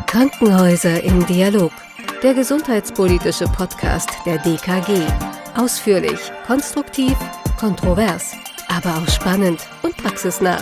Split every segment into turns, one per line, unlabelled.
Krankenhäuser im Dialog, der gesundheitspolitische Podcast der DKG. Ausführlich, konstruktiv, kontrovers, aber auch spannend und praxisnah.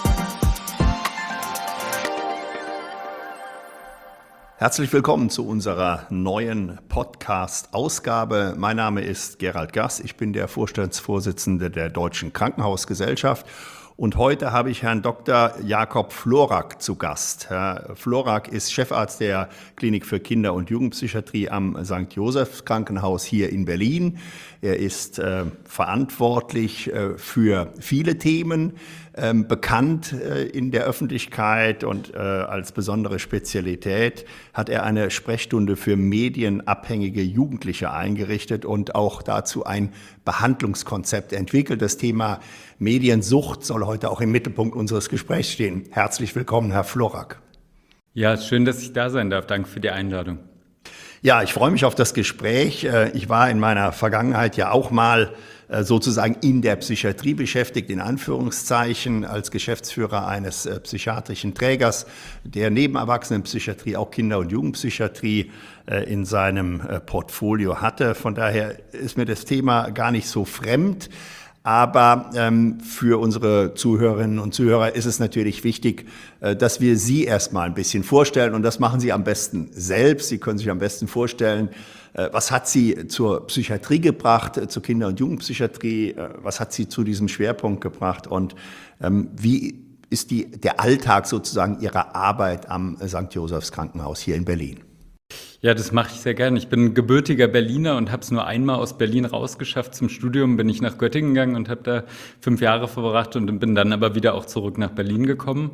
Herzlich willkommen zu unserer neuen Podcast-Ausgabe. Mein Name ist Gerald Gass, ich bin der Vorstandsvorsitzende der Deutschen Krankenhausgesellschaft. Und heute habe ich Herrn Dr. Jakob Florak zu Gast. Herr Florak ist Chefarzt der Klinik für Kinder- und Jugendpsychiatrie am St. Josephs Krankenhaus hier in Berlin. Er ist verantwortlich für viele Themen, bekannt in der Öffentlichkeit und als besondere Spezialität hat er eine Sprechstunde für medienabhängige Jugendliche eingerichtet und auch dazu ein Behandlungskonzept entwickelt. Das Thema Mediensucht soll heute auch im Mittelpunkt unseres Gesprächs stehen. Herzlich willkommen, Herr Florak.
Ja, schön, dass ich da sein darf. Danke für die Einladung.
Ja, ich freue mich auf das Gespräch. Ich war in meiner Vergangenheit ja auch mal sozusagen in der Psychiatrie beschäftigt, in Anführungszeichen, als Geschäftsführer eines psychiatrischen Trägers, der neben Erwachsenenpsychiatrie auch Kinder- und Jugendpsychiatrie in seinem Portfolio hatte. Von daher ist mir das Thema gar nicht so fremd. Aber für unsere Zuhörerinnen und Zuhörer ist es natürlich wichtig, dass wir Sie erstmal ein bisschen vorstellen. Und das machen Sie am besten selbst. Sie können sich am besten vorstellen, was hat Sie zur Psychiatrie gebracht, zur Kinder- und Jugendpsychiatrie? Was hat Sie zu diesem Schwerpunkt gebracht? Und wie ist der Alltag sozusagen Ihrer Arbeit am St. Josephs Krankenhaus hier in Berlin?
Ja, das mache ich sehr gerne. Ich bin gebürtiger Berliner und habe es nur einmal aus Berlin rausgeschafft. Zum Studium bin ich nach Göttingen gegangen und habe da 5 Jahre verbracht und bin dann aber wieder auch zurück nach Berlin gekommen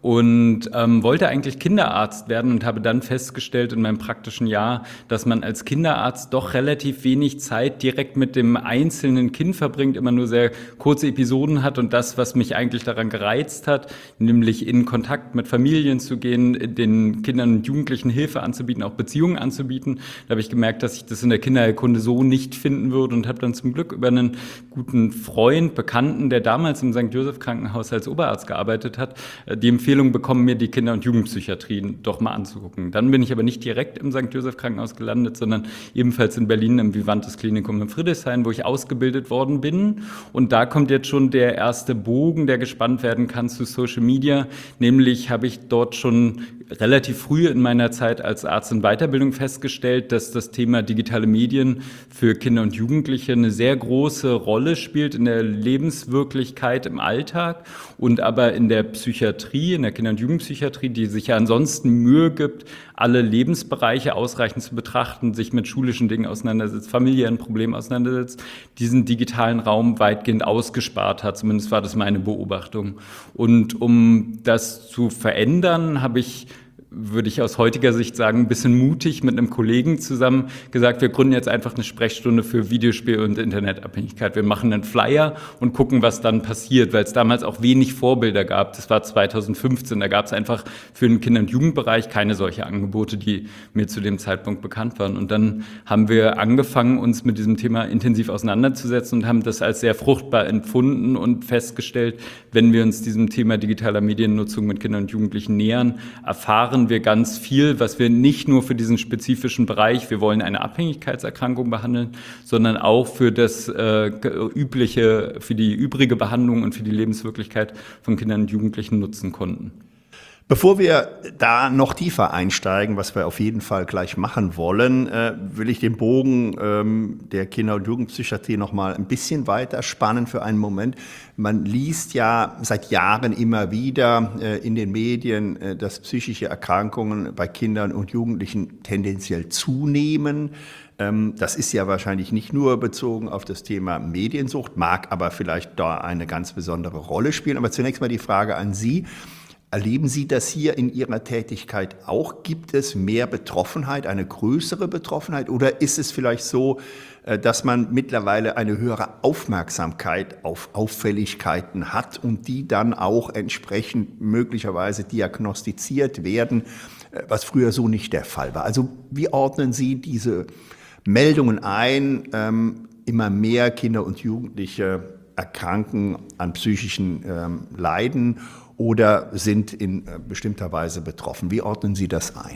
und wollte eigentlich Kinderarzt werden und habe dann festgestellt in meinem praktischen Jahr, dass man als Kinderarzt doch relativ wenig Zeit direkt mit dem einzelnen Kind verbringt, immer nur sehr kurze Episoden hat und das, was mich eigentlich daran gereizt hat, nämlich in Kontakt mit Familien zu gehen, den Kindern und Jugendlichen Hilfe anzubieten, auch Beziehungen anzubieten. Da habe ich gemerkt, dass ich das in der Kinderheilkunde so nicht finden würde und habe dann zum Glück über einen guten Freund, Bekannten, der damals im St. Joseph Krankenhaus als Oberarzt gearbeitet hat, die Empfehlung bekommen, mir die Kinder- und Jugendpsychiatrie doch mal anzugucken. Dann bin ich aber nicht direkt im St. Joseph Krankenhaus gelandet, sondern ebenfalls in Berlin im Vivantes Klinikum in Friedrichshain, wo ich ausgebildet worden bin. Und da kommt jetzt schon der erste Bogen, der gespannt werden kann zu Social Media. Nämlich habe ich dort schon relativ früh in meiner Zeit als Arzt in Weiterbildung festgestellt, dass das Thema digitale Medien für Kinder und Jugendliche eine sehr große Rolle spielt in der Lebenswirklichkeit im Alltag und aber in der Psychiatrie, in der Kinder- und Jugendpsychiatrie, die sich ja ansonsten Mühe gibt, alle Lebensbereiche ausreichend zu betrachten, sich mit schulischen Dingen auseinandersetzt, familiären Problemen auseinandersetzt, diesen digitalen Raum weitgehend ausgespart hat. Zumindest war das meine Beobachtung. Und um das zu verändern, würde ich aus heutiger Sicht sagen, ein bisschen mutig mit einem Kollegen zusammen gesagt, wir gründen jetzt einfach eine Sprechstunde für Videospiel- und Internetabhängigkeit. Wir machen einen Flyer und gucken, was dann passiert, weil es damals auch wenig Vorbilder gab. Das war 2015, da gab es einfach für den Kinder- und Jugendbereich keine solche Angebote, die mir zu dem Zeitpunkt bekannt waren. Und dann haben wir angefangen, uns mit diesem Thema intensiv auseinanderzusetzen und haben das als sehr fruchtbar empfunden und festgestellt, wenn wir uns diesem Thema digitaler Mediennutzung mit Kindern und Jugendlichen nähern, erfahren wir ganz viel, was wir nicht nur für diesen spezifischen Bereich, wir wollen eine Abhängigkeitserkrankung behandeln, sondern auch für das übliche, für die übrige Behandlung und für die Lebenswirklichkeit von Kindern und Jugendlichen nutzen konnten.
Bevor wir da noch tiefer einsteigen, was wir auf jeden Fall gleich machen wollen, will ich den Bogen der Kinder- und Jugendpsychiatrie noch mal ein bisschen weiter spannen für einen Moment. Man liest ja seit Jahren immer wieder in den Medien, dass psychische Erkrankungen bei Kindern und Jugendlichen tendenziell zunehmen. Das ist ja wahrscheinlich nicht nur bezogen auf das Thema Mediensucht, mag aber vielleicht da eine ganz besondere Rolle spielen. Aber zunächst mal die Frage an Sie. Erleben Sie das hier in Ihrer Tätigkeit auch? Gibt es mehr Betroffenheit, eine größere Betroffenheit? Oder ist es vielleicht so, dass man mittlerweile eine höhere Aufmerksamkeit auf Auffälligkeiten hat und die dann auch entsprechend möglicherweise diagnostiziert werden, was früher so nicht der Fall war? Also wie ordnen Sie diese Meldungen ein? Immer mehr Kinder und Jugendliche erkranken an psychischen Leiden oder sind in bestimmter Weise betroffen. Wie ordnen Sie das ein?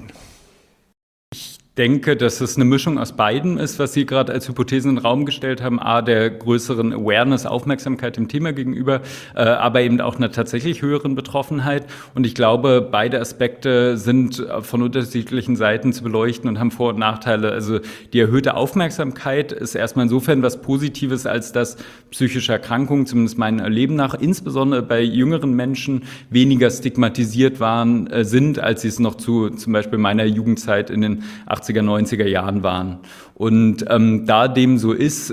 Ich denke, dass es eine Mischung aus beiden ist, was Sie gerade als Hypothesen in den Raum gestellt haben. A, der größeren Awareness, Aufmerksamkeit dem Thema gegenüber, aber eben auch einer tatsächlich höheren Betroffenheit. Und ich glaube, beide Aspekte sind von unterschiedlichen Seiten zu beleuchten und haben Vor- und Nachteile. Also die erhöhte Aufmerksamkeit ist erstmal insofern was Positives, als dass psychische Erkrankungen, zumindest meinem Erleben nach, insbesondere bei jüngeren Menschen weniger stigmatisiert sind, als sie es noch zu zum Beispiel meiner Jugendzeit in den 80er, 90er Jahren waren. Und da dem so ist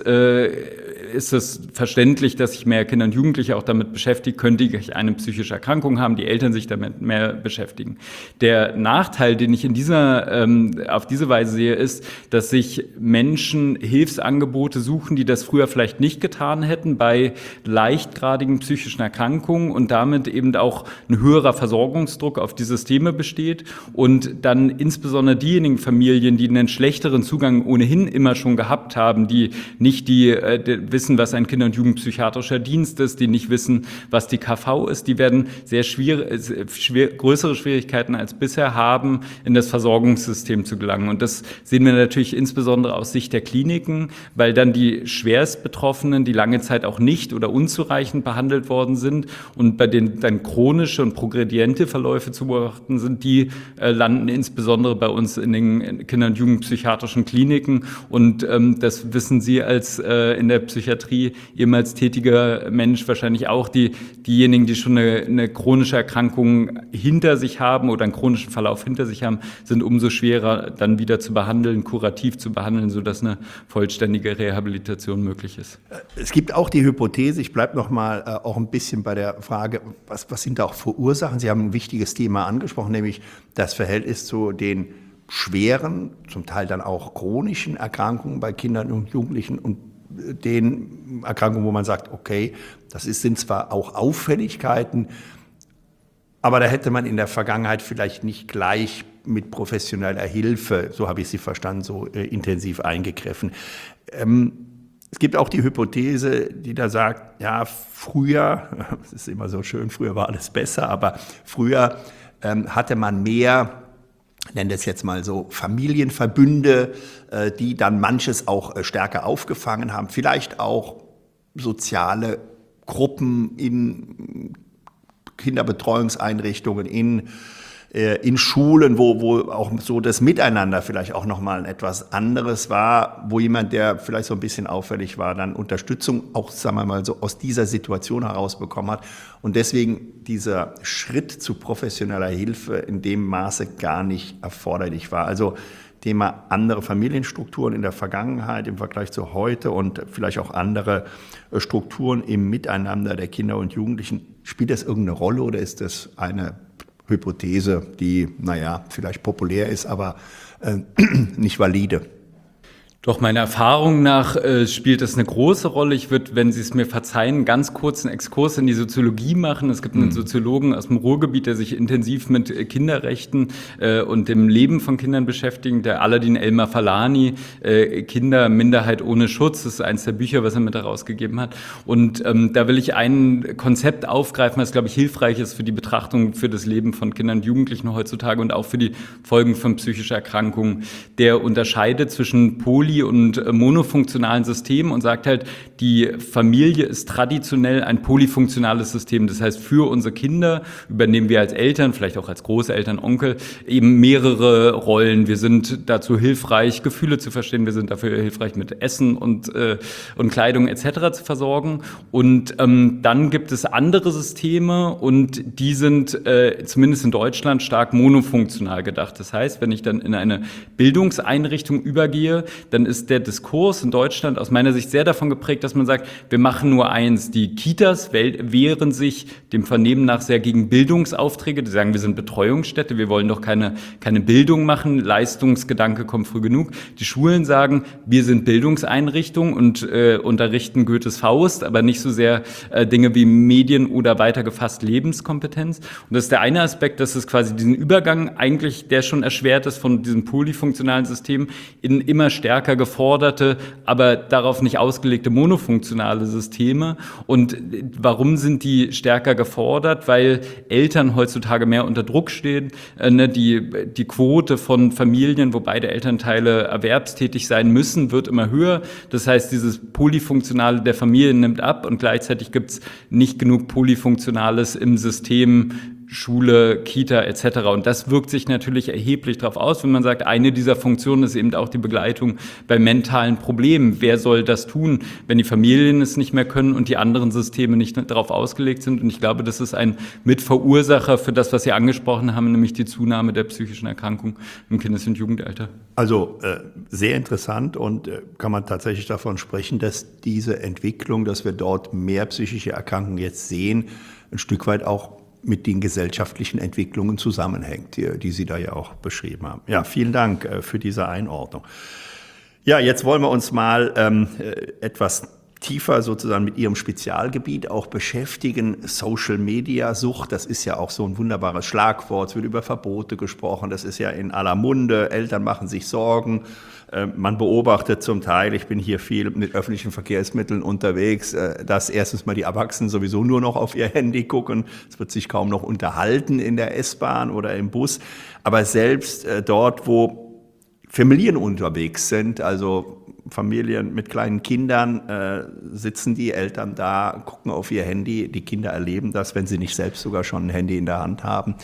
es verständlich, dass sich mehr Kinder und Jugendliche auch damit beschäftigen, könnte ich eine psychische Erkrankung haben, die Eltern sich damit mehr beschäftigen. Der Nachteil, den ich auf diese Weise sehe, ist, dass sich Menschen Hilfsangebote suchen, die das früher vielleicht nicht getan hätten bei leichtgradigen psychischen Erkrankungen und damit eben auch ein höherer Versorgungsdruck auf die Systeme besteht und dann insbesondere diejenigen Familien, die einen schlechteren Zugang ohnehin immer schon gehabt haben, die nicht wissen, was ein Kinder- und Jugendpsychiatrischer Dienst ist, die nicht wissen, was die KV ist, die werden sehr größere Schwierigkeiten als bisher haben, in das Versorgungssystem zu gelangen. Und das sehen wir natürlich insbesondere aus Sicht der Kliniken, weil dann die Schwerstbetroffenen, die lange Zeit auch nicht oder unzureichend behandelt worden sind und bei denen dann chronische und progrediente Verläufe zu beobachten sind, die landen insbesondere bei uns in den Kinder- und Jugendpsychiatrischen Kliniken. Und das wissen Sie als in der Psychiatrie ehemals tätiger Mensch wahrscheinlich auch, diejenigen, die schon eine chronische Erkrankung hinter sich haben oder einen chronischen Verlauf hinter sich haben, sind umso schwerer dann wieder zu behandeln, kurativ zu behandeln, sodass eine vollständige Rehabilitation möglich ist.
Es gibt auch die Hypothese, ich bleibe noch mal auch ein bisschen bei der Frage, was sind da auch für Ursachen? Sie haben ein wichtiges Thema angesprochen, nämlich das Verhältnis zu den schweren, zum Teil dann auch chronischen Erkrankungen bei Kindern und Jugendlichen und den Erkrankungen, wo man sagt, okay, sind zwar auch Auffälligkeiten, aber da hätte man in der Vergangenheit vielleicht nicht gleich mit professioneller Hilfe, so habe ich Sie verstanden, so intensiv eingegriffen. Es gibt auch die Hypothese, die da sagt, ja, früher, es ist immer so schön, früher war alles besser, aber früher hatte man mehr, nennen das jetzt mal so, Familienverbünde, die dann manches auch stärker aufgefangen haben. Vielleicht auch soziale Gruppen in Kinderbetreuungseinrichtungen, in Schulen, wo auch so das Miteinander vielleicht auch nochmal etwas anderes war, wo jemand, der vielleicht so ein bisschen auffällig war, dann Unterstützung auch, sagen wir mal so, aus dieser Situation herausbekommen hat. Und deswegen dieser Schritt zu professioneller Hilfe in dem Maße gar nicht erforderlich war. Also Thema andere Familienstrukturen in der Vergangenheit im Vergleich zu heute und vielleicht auch andere Strukturen im Miteinander der Kinder und Jugendlichen. Spielt das irgendeine Rolle oder ist das eine Hypothese, die, vielleicht populär ist, aber nicht valide?
Doch meiner Erfahrung nach spielt das eine große Rolle. Ich würde, wenn Sie es mir verzeihen, einen ganz kurzen Exkurs in die Soziologie machen. Es gibt einen Soziologen aus dem Ruhrgebiet, der sich intensiv mit Kinderrechten und dem Leben von Kindern beschäftigt, der Aladin Elmar-Falani, Kinder, Minderheit ohne Schutz. Das ist eines der Bücher, was er mit herausgegeben hat. Und da will ich ein Konzept aufgreifen, was, glaube ich, hilfreich ist für die Betrachtung für das Leben von Kindern und Jugendlichen heutzutage und auch für die Folgen von psychischer Erkrankungen. Der unterscheidet zwischen poly- und monofunktionalen Systemen und sagt halt, die Familie ist traditionell ein polyfunktionales System. Das heißt, für unsere Kinder übernehmen wir als Eltern, vielleicht auch als Großeltern, Onkel, eben mehrere Rollen. Wir sind dazu hilfreich, Gefühle zu verstehen. Wir sind dafür hilfreich, mit Essen und Kleidung etc. zu versorgen. Und dann gibt es andere Systeme und die sind zumindest in Deutschland stark monofunktional gedacht. Das heißt, wenn ich dann in eine Bildungseinrichtung übergehe, dann ist der Diskurs in Deutschland aus meiner Sicht sehr davon geprägt, dass man sagt, wir machen nur eins. Die Kitas wehren sich dem Vernehmen nach sehr gegen Bildungsaufträge. Die sagen, wir sind Betreuungsstätte, wir wollen doch keine Bildung machen. Leistungsgedanke kommt früh genug. Die Schulen sagen, wir sind Bildungseinrichtungen und unterrichten Goethes Faust, aber nicht so sehr Dinge wie Medien oder weiter gefasst Lebenskompetenz. Und das ist der eine Aspekt, dass es quasi diesen Übergang eigentlich, der schon erschwert ist von diesem polyfunktionalen System in immer stärker stärker geforderte, aber darauf nicht ausgelegte monofunktionale Systeme. Und warum sind die stärker gefordert? Weil Eltern heutzutage mehr unter Druck stehen. Die Quote von Familien, wo beide Elternteile erwerbstätig sein müssen, wird immer höher. Das heißt, dieses Polyfunktionale der Familien nimmt ab und gleichzeitig gibt es nicht genug Polyfunktionales im System Schule, Kita etc. Und das wirkt sich natürlich erheblich darauf aus, wenn man sagt, eine dieser Funktionen ist eben auch die Begleitung bei mentalen Problemen. Wer soll das tun, wenn die Familien es nicht mehr können und die anderen Systeme nicht darauf ausgelegt sind? Und ich glaube, das ist ein Mitverursacher für das, was Sie angesprochen haben, nämlich die Zunahme der psychischen Erkrankung im Kindes- und Jugendalter.
Also sehr interessant und kann man tatsächlich davon sprechen, dass diese Entwicklung, dass wir dort mehr psychische Erkrankungen jetzt sehen, ein Stück weit auch mit den gesellschaftlichen Entwicklungen zusammenhängt, die Sie da ja auch beschrieben haben. Ja, vielen Dank für diese Einordnung. Ja, jetzt wollen wir uns mal etwas tiefer sozusagen mit Ihrem Spezialgebiet auch beschäftigen. Social-Media-Sucht, das ist ja auch so ein wunderbares Schlagwort. Es wird über Verbote gesprochen, das ist ja in aller Munde. Eltern machen sich Sorgen. Man beobachtet zum Teil, ich bin hier viel mit öffentlichen Verkehrsmitteln unterwegs, dass erstens mal die Erwachsenen sowieso nur noch auf ihr Handy gucken. Es wird sich kaum noch unterhalten in der S-Bahn oder im Bus. Aber selbst dort, wo Familien unterwegs sind, also Familien mit kleinen Kindern, sitzen die Eltern da, gucken auf ihr Handy. Die Kinder erleben das, wenn sie nicht selbst sogar schon ein Handy in der Hand haben.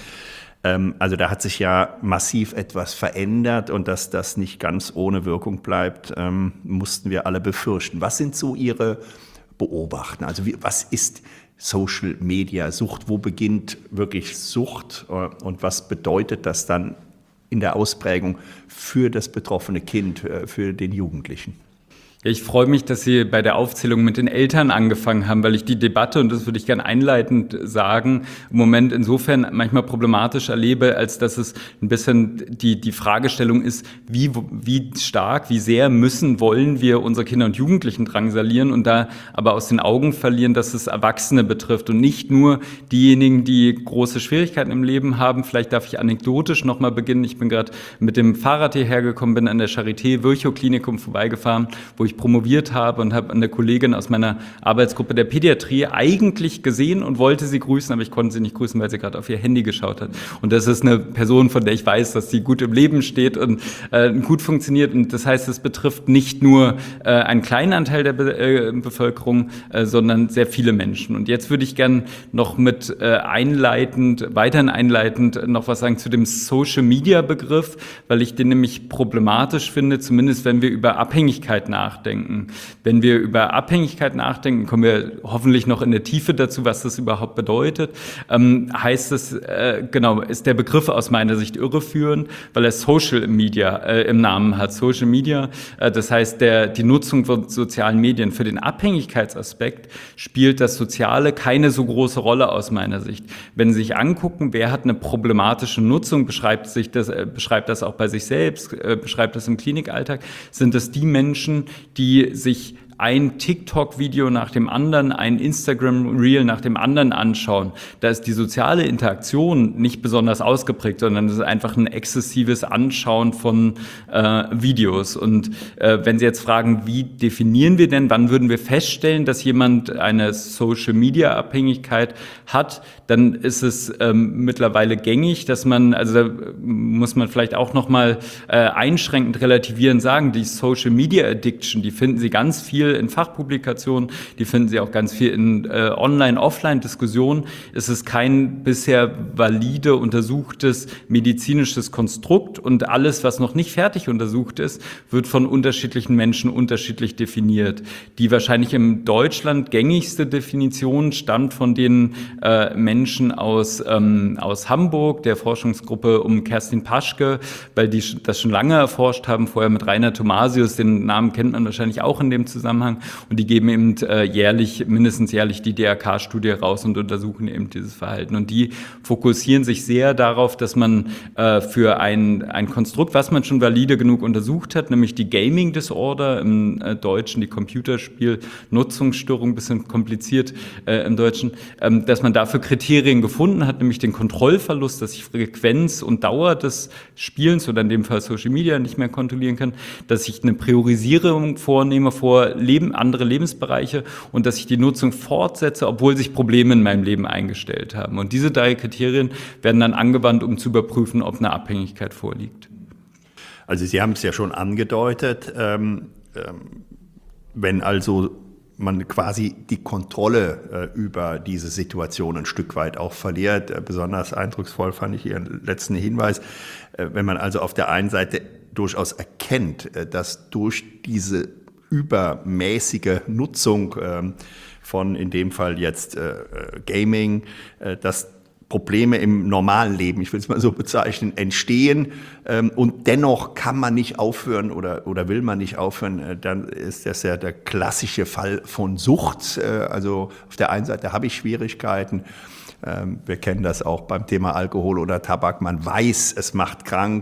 Also da hat sich ja massiv etwas verändert und dass das nicht ganz ohne Wirkung bleibt, mussten wir alle befürchten. Was sind so Ihre Beobachtungen? Also was ist Social Media Sucht? Wo beginnt wirklich Sucht und was bedeutet das dann in der Ausprägung für das betroffene Kind, für den Jugendlichen?
Ja, ich freue mich, dass Sie bei der Aufzählung mit den Eltern angefangen haben, weil ich die Debatte, und das würde ich gerne einleitend sagen, im Moment insofern manchmal problematisch erlebe, als dass es ein bisschen die Fragestellung ist, wie stark, wie sehr wollen wir unsere Kinder und Jugendlichen drangsalieren und da aber aus den Augen verlieren, dass es Erwachsene betrifft und nicht nur diejenigen, die große Schwierigkeiten im Leben haben. Vielleicht darf ich anekdotisch nochmal beginnen. Ich bin gerade mit dem Fahrrad hierher gekommen, bin an der Charité Virchow-Klinikum vorbeigefahren, wo ich promoviert habe und habe eine Kollegin aus meiner Arbeitsgruppe der Pädiatrie eigentlich gesehen und wollte sie grüßen, aber ich konnte sie nicht grüßen, weil sie gerade auf ihr Handy geschaut hat. Und das ist eine Person, von der ich weiß, dass sie gut im Leben steht und gut funktioniert. Und das heißt, es betrifft nicht nur einen kleinen Anteil der Bevölkerung, sondern sehr viele Menschen. Und jetzt würde ich gern noch mit weiterhin einleitend noch was sagen zu dem Social-Media-Begriff, weil ich den nämlich problematisch finde, zumindest wenn wir über Abhängigkeit nachdenken. Wenn wir über Abhängigkeit nachdenken, kommen wir hoffentlich noch in der Tiefe dazu, was das überhaupt bedeutet. Heißt es, ist der Begriff aus meiner Sicht irreführend, weil er Social Media im Namen hat. Social Media, das heißt die Nutzung von sozialen Medien. Für den Abhängigkeitsaspekt spielt das Soziale keine so große Rolle aus meiner Sicht. Wenn Sie sich angucken, wer hat eine problematische Nutzung, beschreibt das auch bei sich selbst, beschreibt das im Klinikalltag, sind es die Menschen, die sich ein TikTok-Video nach dem anderen, ein Instagram-Reel nach dem anderen anschauen. Da ist die soziale Interaktion nicht besonders ausgeprägt, sondern es ist einfach ein exzessives Anschauen von Videos. Und wenn Sie jetzt fragen, wie definieren wir denn, wann würden wir feststellen, dass jemand eine Social-Media-Abhängigkeit hat, dann ist es mittlerweile gängig, dass man, also da muss man vielleicht auch nochmal einschränkend relativierend sagen, die Social-Media-Addiction, die finden Sie ganz viel in Fachpublikationen, die finden Sie auch ganz viel in Online-Offline-Diskussionen. Es ist kein bisher valide untersuchtes medizinisches Konstrukt und alles, was noch nicht fertig untersucht ist, wird von unterschiedlichen Menschen unterschiedlich definiert. Die wahrscheinlich in Deutschland gängigste Definition stammt von den Menschen aus Hamburg, der Forschungsgruppe um Kerstin Paschke, weil die das schon lange erforscht haben, vorher mit Rainer Thomasius, den Namen kennt man wahrscheinlich auch in dem Zusammenhang. Zusammenhang. Und die geben eben mindestens jährlich die DRK-Studie raus und untersuchen eben dieses Verhalten. Und die fokussieren sich sehr darauf, dass man für ein Konstrukt, was man schon valide genug untersucht hat, nämlich die Gaming Disorder, im Deutschen die Computerspiel-Nutzungsstörung, bisschen kompliziert im Deutschen, dass man dafür Kriterien gefunden hat, nämlich den Kontrollverlust, dass ich Frequenz und Dauer des Spielens oder in dem Fall Social Media nicht mehr kontrollieren kann, dass ich eine Priorisierung vornehme vor andere Lebensbereiche und dass ich die Nutzung fortsetze, obwohl sich Probleme in meinem Leben eingestellt haben. Und diese 3 Kriterien werden dann angewandt, um zu überprüfen, ob eine Abhängigkeit vorliegt.
Also Sie haben es ja schon angedeutet, wenn also man quasi die Kontrolle über diese Situation ein Stück weit auch verliert. Besonders eindrucksvoll fand ich Ihren letzten Hinweis, wenn man also auf der einen Seite durchaus erkennt, dass durch diese übermäßige Nutzung von in dem Fall jetzt Gaming, dass Probleme im normalen Leben, ich will es mal so bezeichnen, entstehen und dennoch kann man nicht aufhören oder will man nicht aufhören, dann ist das ja der klassische Fall von Sucht. Also auf der einen Seite habe ich Schwierigkeiten, wir kennen das auch beim Thema Alkohol oder Tabak, man weiß, es macht krank,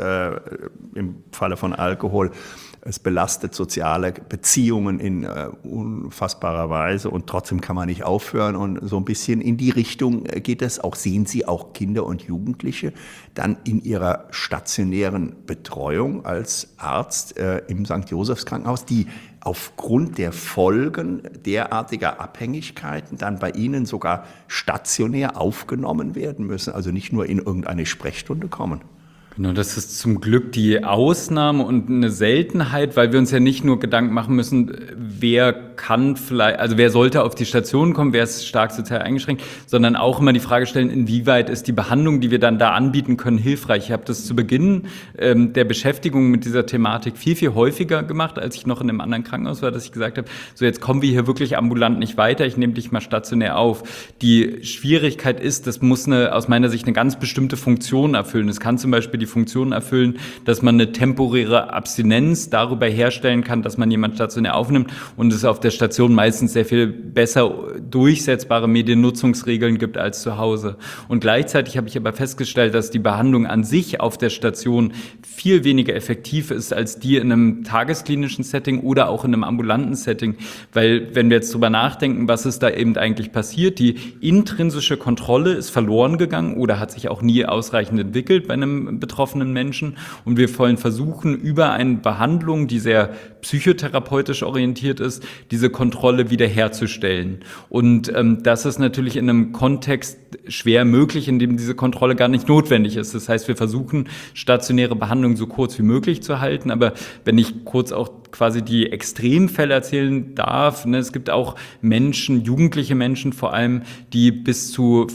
im Falle von Alkohol, es belastet soziale Beziehungen in unfassbarer Weise und trotzdem kann man nicht aufhören. Und so ein bisschen in die Richtung geht es auch. Sehen Sie auch Kinder und Jugendliche dann in ihrer stationären Betreuung als Arzt im St. Josephs Krankenhaus, die aufgrund der Folgen derartiger Abhängigkeiten dann bei Ihnen sogar stationär aufgenommen werden müssen, also nicht nur in irgendeine Sprechstunde kommen?
Genau, das ist zum Glück die Ausnahme und eine Seltenheit, weil wir uns ja nicht nur Gedanken machen müssen, wer kann vielleicht, also wer sollte auf die Station kommen, wer ist stark sozial eingeschränkt, sondern auch immer die Frage stellen, inwieweit ist die Behandlung, die wir dann da anbieten können, hilfreich. Ich habe das zu Beginn der Beschäftigung mit dieser Thematik viel, viel häufiger gemacht, als ich noch in einem anderen Krankenhaus war, dass ich gesagt habe, so jetzt kommen wir hier wirklich ambulant nicht weiter, ich nehme dich mal stationär auf. Die Schwierigkeit ist, das muss aus meiner Sicht eine ganz bestimmte Funktion erfüllen. Es kann zum Beispiel die Funktion erfüllen, dass man eine temporäre Abstinenz darüber herstellen kann, dass man jemanden stationär aufnimmt und es auf der Station meistens sehr viel besser durchsetzbare Mediennutzungsregeln gibt als zu Hause. Und gleichzeitig habe ich aber festgestellt, dass die Behandlung an sich auf der Station viel weniger effektiv ist als die in einem tagesklinischen Setting oder auch in einem ambulanten Setting. Weil wenn wir jetzt drüber nachdenken, was ist da eben eigentlich passiert, die intrinsische Kontrolle ist verloren gegangen oder hat sich auch nie ausreichend entwickelt bei einem betroffenen Menschen. Und wir wollen versuchen, über eine Behandlung, die sehr psychotherapeutisch orientiert ist, diese Kontrolle wiederherzustellen. Und das ist natürlich in einem Kontext schwer möglich, in dem diese Kontrolle gar nicht notwendig ist. Das heißt, wir versuchen, stationäre Behandlung so kurz wie möglich zu halten. Aber wenn ich kurz auch quasi die Extremfälle erzählen darf, es gibt auch Menschen, jugendliche Menschen vor allem, die bis zu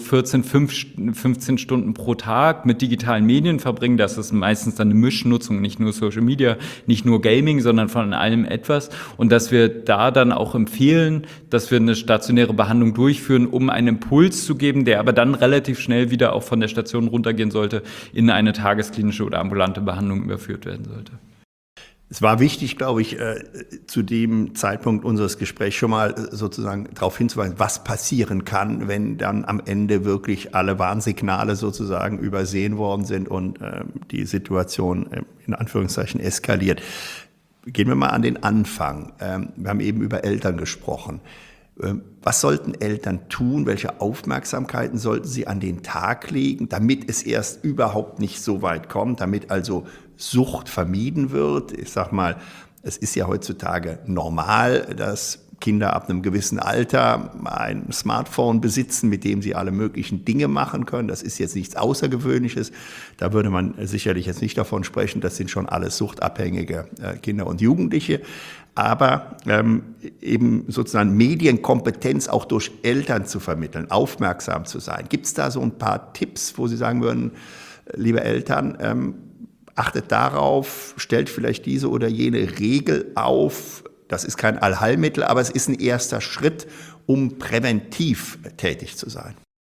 15 Stunden pro Tag mit digitalen Medien verbringen. Das ist meistens dann eine Mischnutzung, nicht nur Social Media, nicht nur Gaming, sondern von allem etwas. Und dass wir da dann auch empfehlen, dass wir eine stationäre Behandlung durchführen, um einen Impuls zu geben, der aber dann relativ schnell wieder auch von der Station runtergehen sollte, in eine tagesklinische oder ambulante Behandlung überführt werden sollte.
Es war wichtig, glaube ich, zu dem Zeitpunkt unseres Gesprächs schon mal sozusagen darauf hinzuweisen, was passieren kann, wenn dann am Ende wirklich alle Warnsignale sozusagen übersehen worden sind und die Situation in Anführungszeichen eskaliert. Gehen wir mal an den Anfang. Wir haben eben über Eltern gesprochen. Was sollten Eltern tun? Welche Aufmerksamkeiten sollten sie an den Tag legen, damit es erst überhaupt nicht so weit kommt, damit also Sucht vermieden wird? Ich sag mal, es ist ja heutzutage normal, dass Kinder ab einem gewissen Alter ein Smartphone besitzen, mit dem sie alle möglichen Dinge machen können. Das ist jetzt nichts Außergewöhnliches. Da würde man sicherlich jetzt nicht davon sprechen, das sind schon alles suchtabhängige Kinder und Jugendliche. Aber eben sozusagen Medienkompetenz auch durch Eltern zu vermitteln, aufmerksam zu sein. Gibt es da so ein paar Tipps, wo Sie sagen würden, liebe Eltern, achtet darauf, stellt vielleicht diese oder jene Regel auf? Das ist kein Allheilmittel, aber es ist ein erster Schritt, um präventiv tätig zu sein.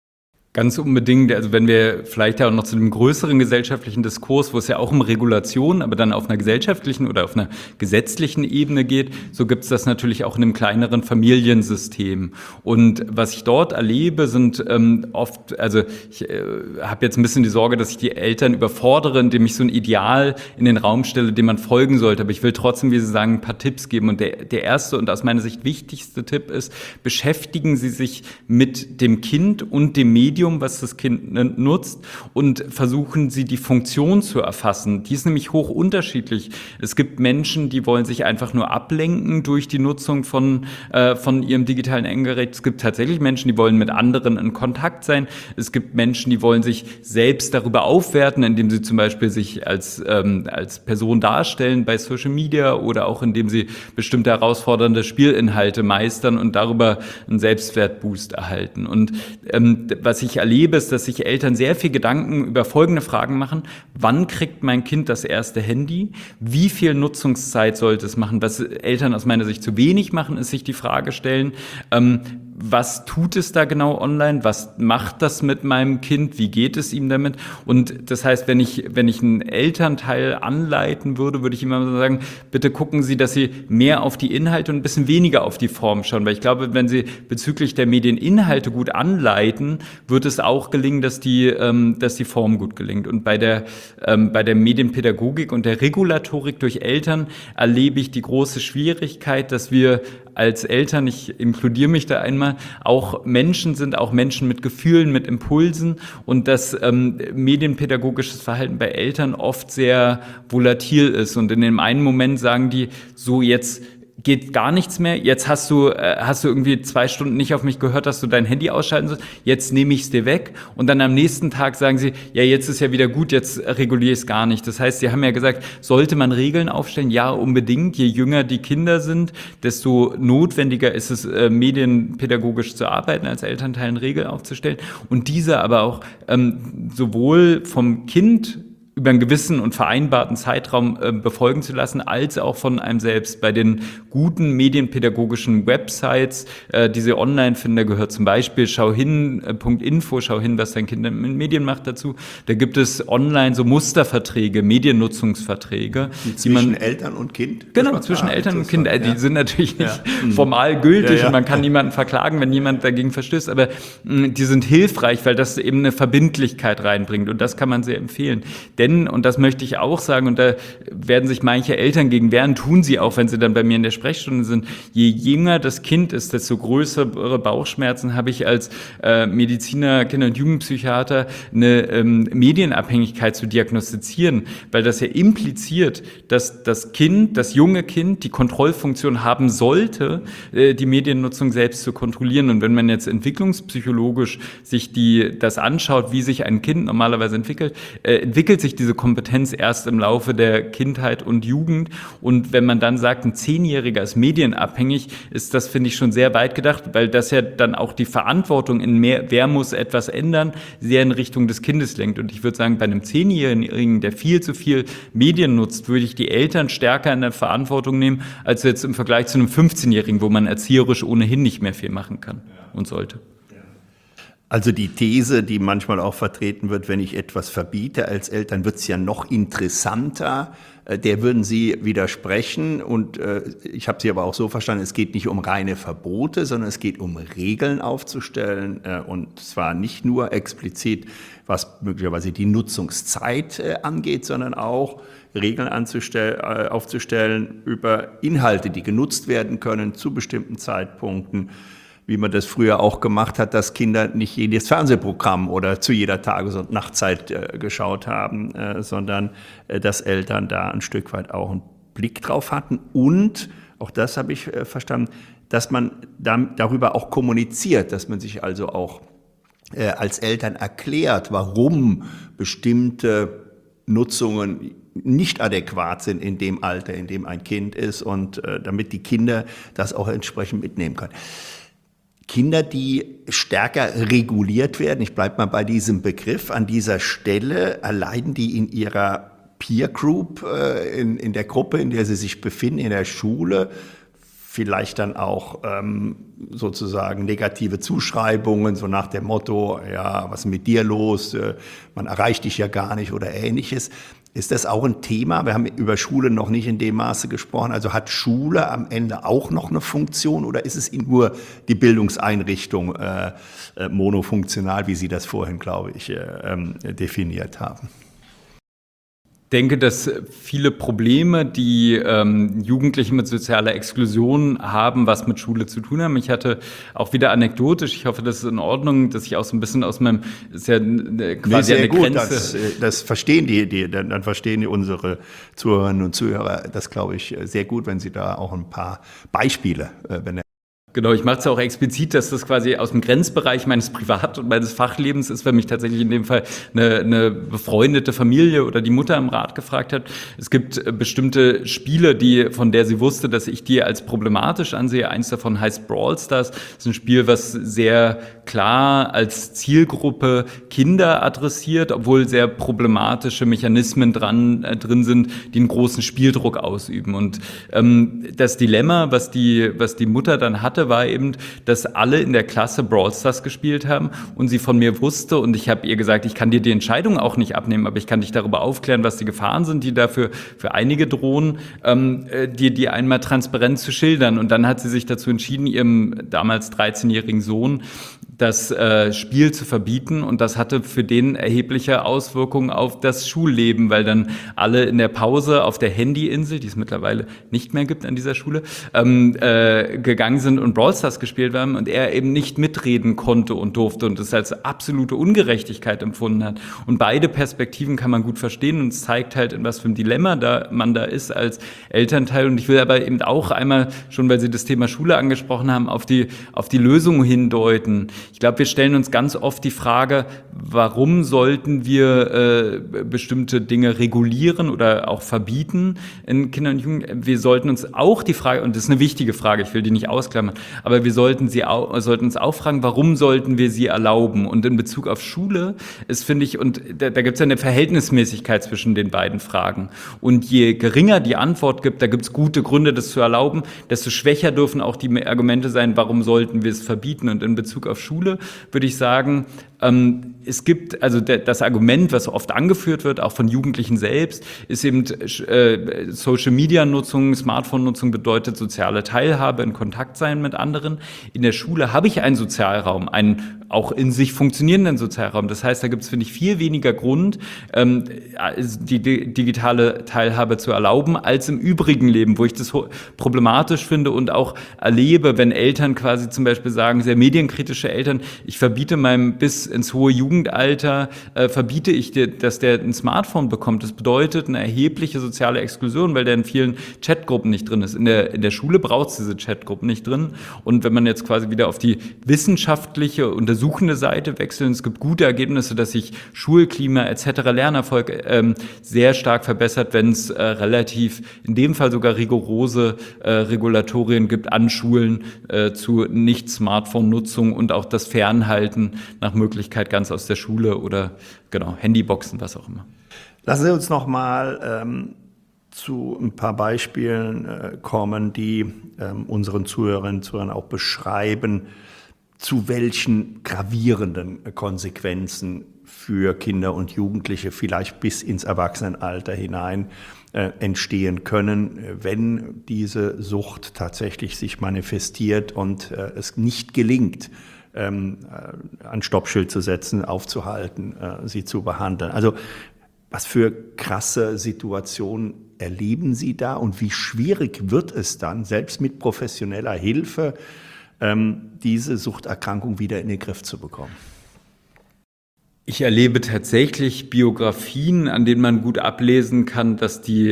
Ganz unbedingt, also wenn wir vielleicht auch noch zu einem größeren gesellschaftlichen Diskurs, wo es ja auch um Regulation, aber dann auf einer gesellschaftlichen oder auf einer gesetzlichen Ebene geht, so gibt es das natürlich auch in einem kleineren Familiensystem. Und was ich dort erlebe, sind oft, also ich habe jetzt ein bisschen die Sorge, dass ich die Eltern überfordere, indem ich so ein Ideal in den Raum stelle, dem man folgen sollte. Aber ich will trotzdem, wie Sie sagen, ein paar Tipps geben. Und der erste und aus meiner Sicht wichtigste Tipp ist, beschäftigen Sie sich mit dem Kind und dem Medium, was das Kind nutzt, und versuchen Sie, die Funktion zu erfassen. Die ist nämlich hoch unterschiedlich. Es gibt Menschen, die wollen sich einfach nur ablenken durch die Nutzung von ihrem digitalen Endgerät. Es gibt tatsächlich Menschen, die wollen mit anderen in Kontakt sein. Es gibt Menschen, die wollen sich selbst darüber aufwerten, indem sie zum Beispiel sich als Person darstellen bei Social Media oder auch indem sie bestimmte herausfordernde Spielinhalte meistern und darüber einen Selbstwertboost erhalten. Und was ich erlebe, ist, dass sich Eltern sehr viel Gedanken über folgende Fragen machen. Wann kriegt mein Kind das erste Handy? Wie viel Nutzungszeit sollte es machen? Was Eltern aus meiner Sicht zu wenig machen, ist sich die Frage stellen, was tut es da genau online? Was macht das mit meinem Kind? Wie geht es ihm damit? Und das heißt, wenn ich einen Elternteil anleiten würde, würde ich immer sagen, bitte gucken Sie, dass Sie mehr auf die Inhalte und ein bisschen weniger auf die Form schauen. Weil ich glaube, wenn Sie bezüglich der Medieninhalte gut anleiten, wird es auch gelingen, dass die Form gut gelingt. Und bei der Medienpädagogik und der Regulatorik durch Eltern erlebe ich die große Schwierigkeit, dass wir als Eltern, ich inkludiere mich da einmal, auch Menschen sind, auch Menschen mit Gefühlen, mit Impulsen, und dass medienpädagogisches Verhalten bei Eltern oft sehr volatil ist. Und in dem einen Moment sagen die, so jetzt geht gar nichts mehr, jetzt hast du irgendwie 2 Stunden nicht auf mich gehört, dass du dein Handy ausschalten sollst, jetzt nehme ich es dir weg, und dann am nächsten Tag sagen sie, ja, jetzt ist ja wieder gut, jetzt reguliere ich es gar nicht. Das heißt, sie haben ja gesagt, sollte man Regeln aufstellen? Ja, unbedingt. Je jünger die Kinder sind, desto notwendiger ist es, medienpädagogisch zu arbeiten, als Elternteil eine Regel aufzustellen, und diese aber auch sowohl vom Kind über einen gewissen und vereinbarten Zeitraum befolgen zu lassen, als auch von einem selbst. Bei den guten medienpädagogischen Websites, die Sie online finden, da gehört zum Beispiel schauhin.info, schau hin, was dein Kind mit Medien macht dazu. Da gibt es online so Musterverträge, Mediennutzungsverträge.
Zwischen Eltern und Kind?
Genau, zwischen Eltern und Kind. Die sind natürlich nicht formal gültig und man kann niemanden verklagen, wenn jemand dagegen verstößt, aber die sind hilfreich, weil das eben eine Verbindlichkeit reinbringt, und das kann man sehr empfehlen. Denn, und das möchte ich auch sagen, und da werden sich manche Eltern gegen wehren, tun sie auch, wenn sie dann bei mir in der Sprechstunde sind, je jünger das Kind ist, desto größere Bauchschmerzen habe ich als Mediziner, Kinder- und Jugendpsychiater, eine Medienabhängigkeit zu diagnostizieren, weil das ja impliziert, dass das junge Kind, die Kontrollfunktion haben sollte, die Mediennutzung selbst zu kontrollieren. Und wenn man jetzt entwicklungspsychologisch sich das anschaut, wie sich ein Kind normalerweise entwickelt sich diese Kompetenz erst im Laufe der Kindheit und Jugend. Und wenn man dann sagt, ein 10-Jähriger ist medienabhängig, ist das, finde ich, schon sehr weit gedacht, weil das ja dann auch die Verantwortung wer muss etwas ändern, sehr in Richtung des Kindes lenkt. Und ich würde sagen, bei einem 10-Jährigen, der viel zu viel Medien nutzt, würde ich die Eltern stärker in der Verantwortung nehmen, als jetzt im Vergleich zu einem 15-Jährigen, wo man erzieherisch ohnehin nicht mehr viel machen kann und sollte.
Also die These, die manchmal auch vertreten wird, wenn ich etwas verbiete als Eltern, wird es ja noch interessanter. Der würden Sie widersprechen, und ich habe Sie aber auch so verstanden, es geht nicht um reine Verbote, sondern es geht um Regeln aufzustellen, und zwar nicht nur explizit, was möglicherweise die Nutzungszeit angeht, sondern auch Regeln aufzustellen über Inhalte, die genutzt werden können zu bestimmten Zeitpunkten, wie man das früher auch gemacht hat, dass Kinder nicht jedes Fernsehprogramm oder zu jeder Tages- und Nachtzeit geschaut haben, sondern dass Eltern da ein Stück weit auch einen Blick drauf hatten. Und, auch das habe ich verstanden, dass man darüber auch kommuniziert, dass man sich also auch als Eltern erklärt, warum bestimmte Nutzungen nicht adäquat sind in dem Alter, in dem ein Kind ist, und damit die Kinder das auch entsprechend mitnehmen können. Kinder, die stärker reguliert werden, ich bleibe mal bei diesem Begriff, an dieser Stelle erleiden die in ihrer Peer Group, in der Gruppe, in der sie sich befinden, in der Schule, vielleicht dann auch sozusagen negative Zuschreibungen, so nach dem Motto, ja, was ist mit dir los, man erreicht dich ja gar nicht oder Ähnliches. Ist das auch ein Thema? Wir haben über Schule noch nicht in dem Maße gesprochen. Also hat Schule am Ende auch noch eine Funktion oder ist es nur die Bildungseinrichtung monofunktional, wie Sie das vorhin, glaube ich, definiert haben?
Ich denke, dass viele Probleme, die Jugendliche mit sozialer Exklusion haben, was mit Schule zu tun haben. Ich hatte auch wieder anekdotisch, ich hoffe, das ist in Ordnung, dass ich auch so ein bisschen aus meinem, ist ja quasi eine Grenze.
Das verstehen dann verstehen unsere Zuhörerinnen und Zuhörer, das glaube ich sehr gut, wenn Sie da auch ein paar Beispiele benennen.
Genau, ich mache es auch explizit, dass das quasi aus dem Grenzbereich meines Privat- und meines Fachlebens ist, wenn mich tatsächlich in dem Fall eine befreundete Familie oder die Mutter im Rat gefragt hat. Es gibt bestimmte Spiele, von der sie wusste, dass ich die als problematisch ansehe. Eins davon heißt Brawl Stars. Das ist ein Spiel, was sehr klar als Zielgruppe Kinder adressiert, obwohl sehr problematische Mechanismen drin sind, die einen großen Spieldruck ausüben. Und das Dilemma, was die Mutter dann hatte, war eben, dass alle in der Klasse Brawl Stars gespielt haben und sie von mir wusste und ich habe ihr gesagt, ich kann dir die Entscheidung auch nicht abnehmen, aber ich kann dich darüber aufklären, was die Gefahren sind, die dafür für einige drohen, dir die einmal transparent zu schildern. Und dann hat sie sich dazu entschieden, ihrem damals 13-jährigen Sohn das Spiel zu verbieten und das hatte für den erhebliche Auswirkungen auf das Schulleben, weil dann alle in der Pause auf der Handyinsel, die es mittlerweile nicht mehr gibt an dieser Schule, gegangen sind und Brawl Stars gespielt haben und er eben nicht mitreden konnte und durfte und es als absolute Ungerechtigkeit empfunden hat. Und beide Perspektiven kann man gut verstehen und es zeigt halt, in was für einem Dilemma man da ist als Elternteil. Und ich will aber eben auch einmal, schon weil Sie das Thema Schule angesprochen haben, auf die Lösung hindeuten. Ich glaube, wir stellen uns ganz oft die Frage, warum sollten wir bestimmte Dinge regulieren oder auch verbieten in Kindern und Jugendlichen? Wir sollten uns auch die Frage, und das ist eine wichtige Frage, ich will die nicht ausklammern, aber wir sollten uns auch fragen, warum sollten wir sie erlauben? Und in Bezug auf Schule ist, finde ich, und da gibt es ja eine Verhältnismäßigkeit zwischen den beiden Fragen. Und je geringer die Antwort gibt, da gibt es gute Gründe, das zu erlauben, desto schwächer dürfen auch die Argumente sein, warum sollten wir es verbieten? Und in Bezug auf Schule würde ich sagen, es gibt, also das Argument, was oft angeführt wird, auch von Jugendlichen selbst, ist eben Social-Media-Nutzung, Smartphone-Nutzung bedeutet soziale Teilhabe, in Kontakt sein mit anderen. In der Schule habe ich einen Sozialraum, einen auch in sich funktionierenden Sozialraum. Das heißt, da gibt es, finde ich, viel weniger Grund, die digitale Teilhabe zu erlauben, als im übrigen Leben, wo ich das problematisch finde und auch erlebe, wenn Eltern quasi zum Beispiel sagen, sehr medienkritische Eltern, ich verbiete meinem bis ins hohe Jugendalter, verbiete ich dir, dass der ein Smartphone bekommt. Das bedeutet eine erhebliche soziale Exklusion, weil der in vielen Chatgruppen nicht drin ist. In der Schule braucht es diese Chatgruppen nicht drin. Und wenn man jetzt quasi wieder auf die wissenschaftliche, untersuchende Seite wechselt, es gibt gute Ergebnisse, dass sich Schulklima etc., Lernerfolg sehr stark verbessert, wenn es relativ, in dem Fall sogar rigorose Regulatorien gibt an Schulen zu Nicht-Smartphone-Nutzung und auch das Fernhalten nach Möglichkeit ganz aus der Schule oder genau Handyboxen, was auch immer.
Lassen Sie uns noch mal zu ein paar Beispielen kommen, die unseren Zuhörerinnen und Zuhörern auch beschreiben, zu welchen gravierenden Konsequenzen für Kinder und Jugendliche vielleicht bis ins Erwachsenenalter hinein entstehen können, wenn diese Sucht tatsächlich sich manifestiert und es nicht gelingt, ein Stoppschild zu setzen, aufzuhalten, sie zu behandeln. Also was für krasse Situationen erleben Sie da und wie schwierig wird es dann, selbst mit professioneller Hilfe, diese Suchterkrankung wieder in den Griff zu bekommen?
Ich erlebe tatsächlich Biografien, an denen man gut ablesen kann, dass die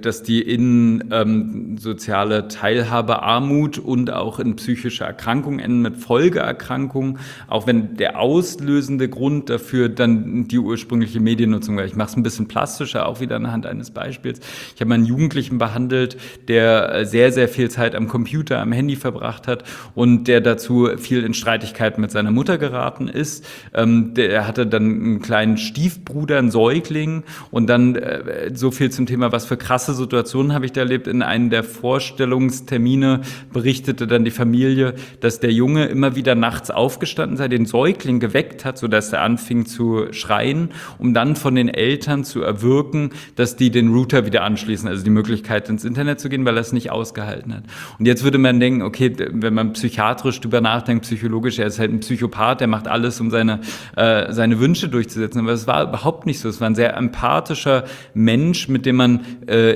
in soziale Teilhabe, Armut und auch in psychische Erkrankungen enden mit Folgeerkrankungen, auch wenn der auslösende Grund dafür dann die ursprüngliche Mediennutzung war. Ich mache es ein bisschen plastischer, auch wieder anhand eines Beispiels. Ich habe einen Jugendlichen behandelt, der sehr, sehr viel Zeit am Computer, am Handy verbracht hat und der dazu viel in Streitigkeiten mit seiner Mutter geraten ist. Der hatte dann einen kleinen Stiefbruder, einen Säugling und dann so viel zum Thema, was für krasse Situationen habe ich da erlebt. In einem der Vorstellungstermine berichtete dann die Familie, dass der Junge immer wieder nachts aufgestanden sei, den Säugling geweckt hat, sodass er anfing zu schreien, um dann von den Eltern zu erwirken, dass die den Router wieder anschließen, also die Möglichkeit ins Internet zu gehen, weil er es nicht ausgehalten hat. Und jetzt würde man denken, okay, wenn man psychiatrisch drüber nachdenkt, psychologisch, er ist halt ein Psychopath, der macht alles, um seine Wünsche durchzusetzen. Aber es war überhaupt nicht so. Es war ein sehr empathischer Mensch, mit dem man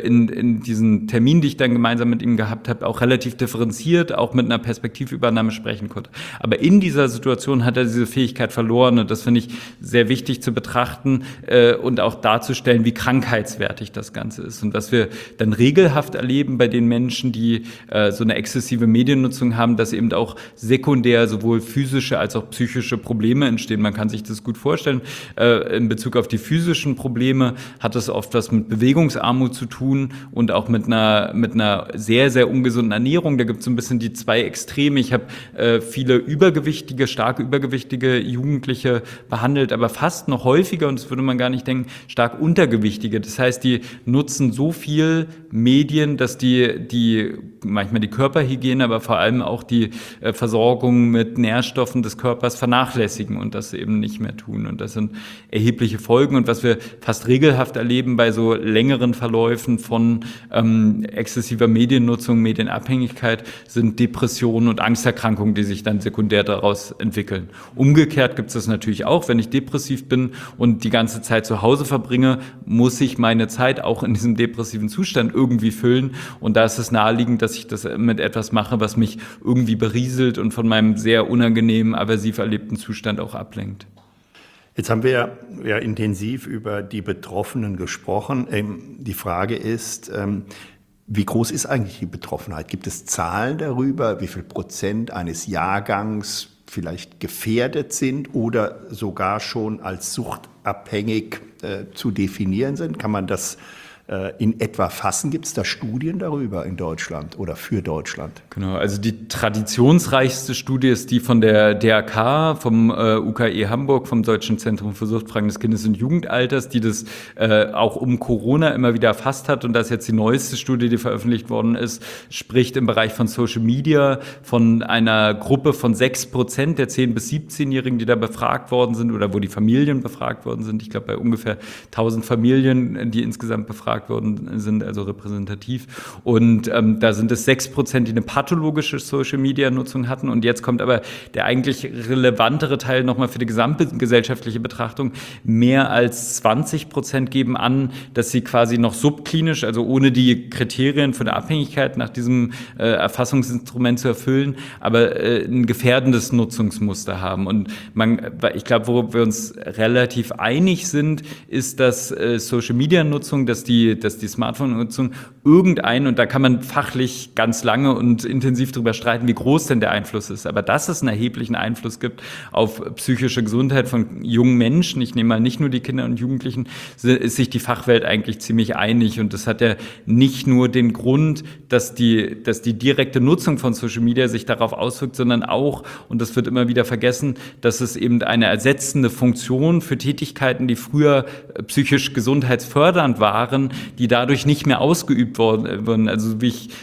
in diesen Termin, die ich dann gemeinsam mit ihm gehabt habe, auch relativ differenziert, auch mit einer Perspektivübernahme sprechen konnte. Aber in dieser Situation hat er diese Fähigkeit verloren und das finde ich sehr wichtig zu betrachten und auch darzustellen, wie krankheitswertig das Ganze ist. Und was wir dann regelhaft erleben bei den Menschen, die so eine exzessive Mediennutzung haben, dass eben auch sekundär sowohl physische als auch psychische Probleme entstehen. Man kann sich das gut vorstellen. In Bezug auf die physischen Probleme hat es oft was mit Bewegungsarmut zu tun und auch mit einer sehr, sehr ungesunden Ernährung. Da gibt es so ein bisschen die zwei Extreme. Ich habe viele stark übergewichtige Jugendliche behandelt, aber fast noch häufiger, und das würde man gar nicht denken, stark untergewichtige. Das heißt, die nutzen so viel Medien, dass die manchmal die Körperhygiene, aber vor allem auch die Versorgung mit Nährstoffen des Körpers vernachlässigen und das eben nicht mehr tun. Und das sind erhebliche Folgen. Und was wir fast regelhaft erleben bei so längeren Verläufen von exzessiver Mediennutzung, Medienabhängigkeit, sind Depressionen und Angsterkrankungen, die sich dann sekundär daraus entwickeln. Umgekehrt gibt es das natürlich auch. Wenn ich depressiv bin und die ganze Zeit zu Hause verbringe, muss ich meine Zeit auch in diesem depressiven Zustand irgendwie füllen. Und da ist es naheliegend, dass ich das mit etwas mache, was mich irgendwie berieselt und von meinem sehr unangenehmen, aversiv erlebten Zustand auch ablenkt.
Jetzt haben wir ja intensiv über die Betroffenen gesprochen. Die Frage ist, wie groß ist eigentlich die Betroffenheit? Gibt es Zahlen darüber, wie viel Prozent eines Jahrgangs vielleicht gefährdet sind oder sogar schon als suchtabhängig zu definieren sind? Kann man das in etwa fassen? Gibt es da Studien darüber in Deutschland oder für Deutschland?
Genau, also die traditionsreichste Studie ist die von der DRK, vom UKE Hamburg, vom Deutschen Zentrum für Suchtfragen des Kindes- und Jugendalters, die das auch um Corona immer wieder erfasst hat. Und das ist jetzt die neueste Studie, die veröffentlicht worden ist, spricht im Bereich von Social Media von einer Gruppe von 6% der 10- bis 17-Jährigen, die da befragt worden sind oder wo die Familien befragt worden sind. Ich glaube, bei ungefähr 1000 Familien, die insgesamt befragt worden sind, also repräsentativ. Und da sind es 6%, die eine pathologische Social-Media-Nutzung hatten. Und jetzt kommt aber der eigentlich relevantere Teil nochmal für die gesamtgesellschaftliche Betrachtung. Mehr als 20% geben an, dass sie quasi noch subklinisch, also ohne die Kriterien für eine Abhängigkeit nach diesem Erfassungsinstrument zu erfüllen, aber ein gefährdendes Nutzungsmuster haben. Und ich glaube, worüber wir uns relativ einig sind, ist, dass Social-Media-Nutzung, dass die Smartphone-Nutzung und da kann man fachlich ganz lange und intensiv darüber streiten, wie groß denn der Einfluss ist, aber dass es einen erheblichen Einfluss gibt auf psychische Gesundheit von jungen Menschen, ich nehme mal nicht nur die Kinder und Jugendlichen, ist sich die Fachwelt eigentlich ziemlich einig und das hat ja nicht nur den Grund, dass die direkte Nutzung von Social Media sich darauf auswirkt, sondern auch, und das wird immer wieder vergessen, dass es eben eine ersetzende Funktion für Tätigkeiten, die früher psychisch gesundheitsfördernd waren, die dadurch nicht mehr ausgeübt wurden. Also wie ich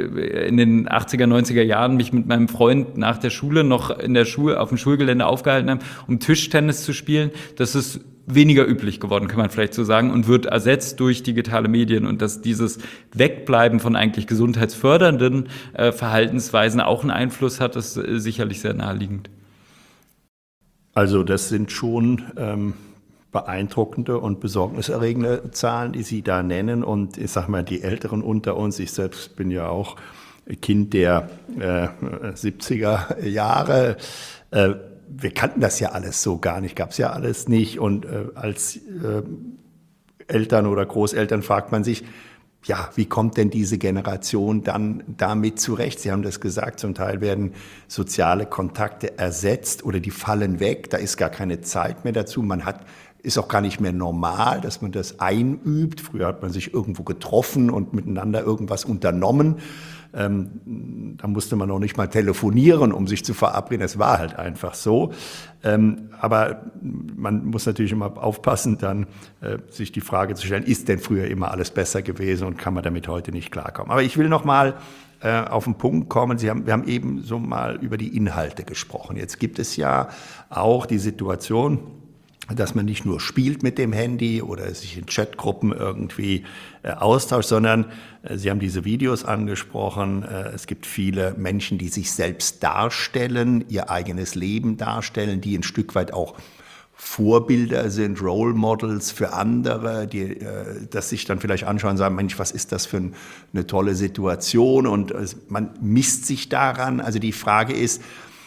in den 80er, 90er Jahren mich mit meinem Freund nach der Schule noch auf dem Schulgelände aufgehalten habe, um Tischtennis zu spielen, das ist weniger üblich geworden, kann man vielleicht so sagen, und wird ersetzt durch digitale Medien und dass dieses Wegbleiben von eigentlich gesundheitsfördernden Verhaltensweisen auch einen Einfluss hat, ist sicherlich sehr naheliegend.
Also das sind schon beeindruckende und besorgniserregende Zahlen, die Sie da nennen. Und ich sage mal, die Älteren unter uns, ich selbst bin ja auch Kind der 70er Jahre, wir kannten das ja alles so gar nicht, gab es ja alles nicht. Und als Eltern oder Großeltern fragt man sich, ja, wie kommt denn diese Generation dann damit zurecht? Sie haben das gesagt, zum Teil werden soziale Kontakte ersetzt oder die fallen weg, da ist gar keine Zeit mehr dazu. Ist auch gar nicht mehr normal, dass man das einübt. Früher hat man sich irgendwo getroffen und miteinander irgendwas unternommen. Da musste man noch nicht mal telefonieren, um sich zu verabreden. Es war halt einfach so. Aber man muss natürlich immer aufpassen, dann sich die Frage zu stellen, ist denn früher immer alles besser gewesen und kann man damit heute nicht klarkommen? Aber ich will noch mal auf den Punkt kommen. Wir haben eben so mal über die Inhalte gesprochen. Jetzt gibt es ja auch die Situation, dass man nicht nur spielt mit dem Handy oder sich in Chatgruppen irgendwie austauscht, sondern Sie haben diese Videos angesprochen. Es gibt viele Menschen, die sich selbst darstellen, ihr eigenes Leben darstellen, die ein Stück weit auch Vorbilder sind, Role Models für andere, die das sich dann vielleicht anschauen und sagen, Mensch, was ist das für eine tolle Situation? Und man misst sich daran. Also die Frage ist,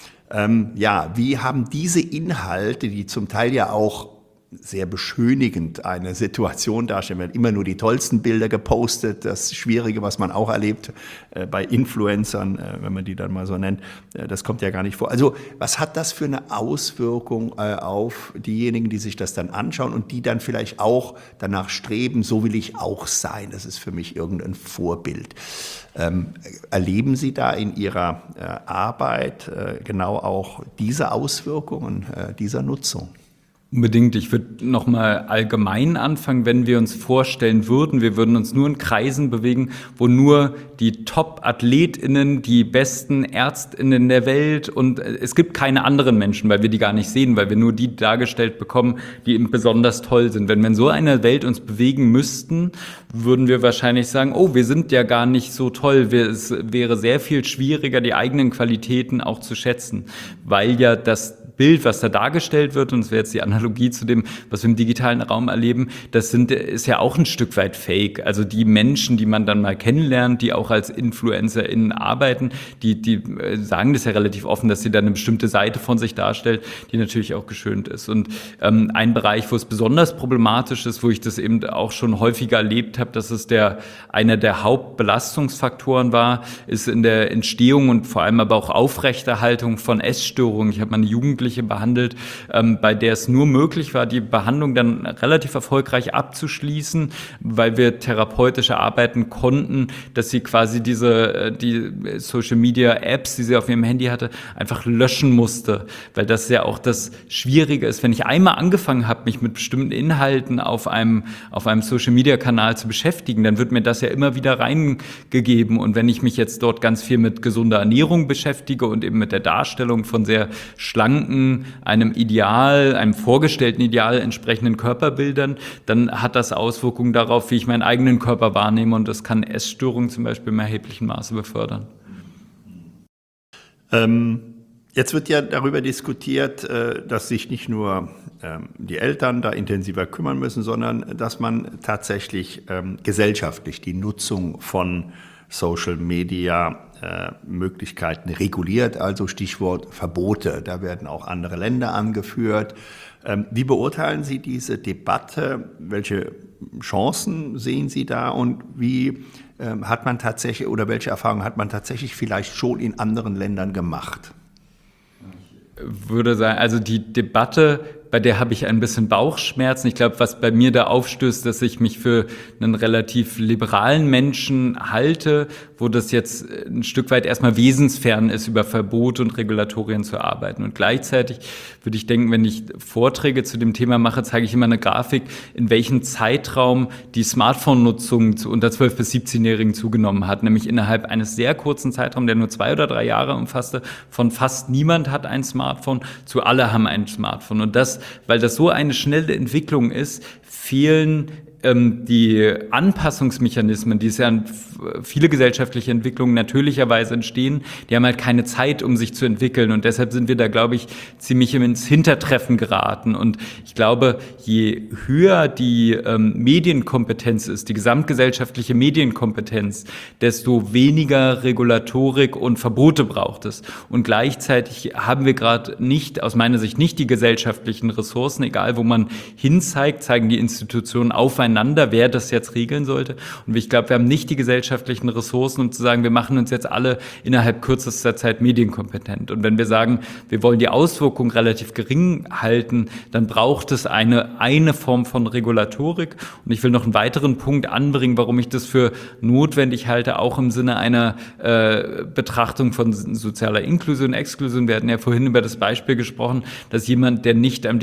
wie haben diese Inhalte, die zum Teil ja auch sehr beschönigend eine Situation darstellen, werden immer nur die tollsten Bilder gepostet, das Schwierige, was man auch erlebt bei Influencern, wenn man die dann mal so nennt, das kommt ja gar nicht vor. Also was hat das für eine Auswirkung auf diejenigen, die sich das dann anschauen und die dann vielleicht auch danach streben, so will ich auch sein, das ist für mich irgendein Vorbild. Erleben Sie da in Ihrer Arbeit genau auch diese Auswirkungen dieser Nutzung?
Unbedingt. Ich würde nochmal allgemein anfangen, wenn wir uns vorstellen würden, wir würden uns nur in Kreisen bewegen, wo nur die Top-AthletInnen, die besten ÄrztInnen der Welt und es gibt keine anderen Menschen, weil wir die gar nicht sehen, weil wir nur die dargestellt bekommen, die eben besonders toll sind. Wenn wir in so einer Welt uns bewegen müssten, würden wir wahrscheinlich sagen, oh, wir sind ja gar nicht so toll. Es wäre sehr viel schwieriger, die eigenen Qualitäten auch zu schätzen, weil ja das Bild, was da dargestellt wird, und es wäre jetzt die Analogie zu dem, was wir im digitalen Raum erleben, ist ja auch ein Stück weit fake. Also die Menschen, die man dann mal kennenlernt, die auch als InfluencerInnen arbeiten, die sagen das ja relativ offen, dass sie dann eine bestimmte Seite von sich darstellt, die natürlich auch geschönt ist. Und ein Bereich, wo es besonders problematisch ist, wo ich das eben auch schon häufiger erlebt habe, dass es einer der Hauptbelastungsfaktoren war, ist in der Entstehung und vor allem aber auch Aufrechterhaltung von Essstörungen. Ich habe mal eine Jugendliche behandelt, bei der es nur möglich war, die Behandlung dann relativ erfolgreich abzuschließen, weil wir therapeutisch arbeiten konnten, dass sie quasi die Social-Media-Apps, die sie auf ihrem Handy hatte, einfach löschen musste, weil das ja auch das Schwierige ist. Wenn ich einmal angefangen habe, mich mit bestimmten Inhalten auf einem Social-Media-Kanal zu beschäftigen, dann wird mir das ja immer wieder reingegeben und wenn ich mich jetzt dort ganz viel mit gesunder Ernährung beschäftige und eben mit der Darstellung von sehr schlanken, einem Ideal, einem vorgestellten Ideal entsprechenden Körperbildern, dann hat das Auswirkungen darauf, wie ich meinen eigenen Körper wahrnehme und das kann Essstörungen zum Beispiel im erheblichen Maße befördern.
Jetzt wird ja darüber diskutiert, dass sich nicht nur die Eltern da intensiver kümmern müssen, sondern dass man tatsächlich gesellschaftlich die Nutzung von Social Media Möglichkeiten reguliert, also Stichwort Verbote. Da werden auch andere Länder angeführt. Wie beurteilen Sie diese Debatte? Welche Chancen sehen Sie da und wie hat man tatsächlich oder welche Erfahrungen hat man tatsächlich vielleicht schon in anderen Ländern gemacht?
Ich würde sagen, also die Debatte, bei der habe ich ein bisschen Bauchschmerzen. Ich glaube, was bei mir da aufstößt, dass ich mich für einen relativ liberalen Menschen halte, wo das jetzt ein Stück weit erstmal wesensfern ist, über Verbote und Regulatorien zu arbeiten. Und gleichzeitig würde ich denken, wenn ich Vorträge zu dem Thema mache, zeige ich immer eine Grafik, in welchem Zeitraum die Smartphone-Nutzung zu unter 12- bis 17-Jährigen zugenommen hat. Nämlich innerhalb eines sehr kurzen Zeitraums, der nur 2 oder 3 Jahre umfasste, von fast niemand hat ein Smartphone zu alle haben ein Smartphone. Und weil das so eine schnelle Entwicklung ist, fehlen die Anpassungsmechanismen, die es ja an viele gesellschaftliche Entwicklungen natürlicherweise entstehen, die haben halt keine Zeit, um sich zu entwickeln und deshalb sind wir da, glaube ich, ziemlich ins Hintertreffen geraten und ich glaube, je höher die Medienkompetenz ist, die gesamtgesellschaftliche Medienkompetenz, desto weniger Regulatorik und Verbote braucht es und gleichzeitig haben wir gerade aus meiner Sicht nicht die gesellschaftlichen Ressourcen, egal wo man hinzeigt, zeigen die Institutionen aufeinander voreinander, wer das jetzt regeln sollte. Und ich glaube, wir haben nicht die gesellschaftlichen Ressourcen, um zu sagen, wir machen uns jetzt alle innerhalb kürzester Zeit medienkompetent. Und wenn wir sagen, wir wollen die Auswirkungen relativ gering halten, dann braucht es eine Form von Regulatorik. Und ich will noch einen weiteren Punkt anbringen, warum ich das für notwendig halte, auch im Sinne einer Betrachtung von sozialer Inklusion, Exklusion. Wir hatten ja vorhin über das Beispiel gesprochen, dass jemand, der nicht am